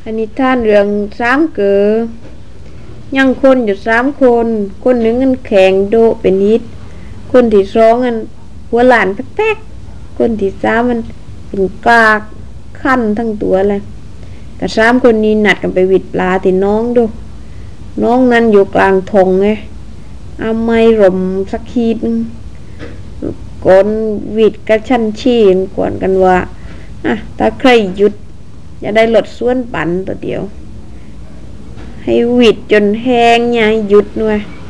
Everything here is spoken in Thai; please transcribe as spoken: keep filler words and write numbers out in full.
นิทานเรื่องสามเก๋อยังคนอยู่สามคนคนหนึ่งเงินแข็งโดเป็นฮิตคนที่สองอันหัวหลานแป๊กๆคนที่สามมันเป็นกากขั้นทั้งตัวเลยแต่สามคนนี้นัดกันไปวิดปลาที่น้องดูน้องนั้นอยู่กลางทงไงเอาไม้รมสักขีดก่อนวิดกระชั้นชี้ก่อนกันว่าอ่ะถ้าใครหยุดจะได้ลดส่วนปั่นตัวเดียวให้วิดจนแห้งไงหยุดหน่อย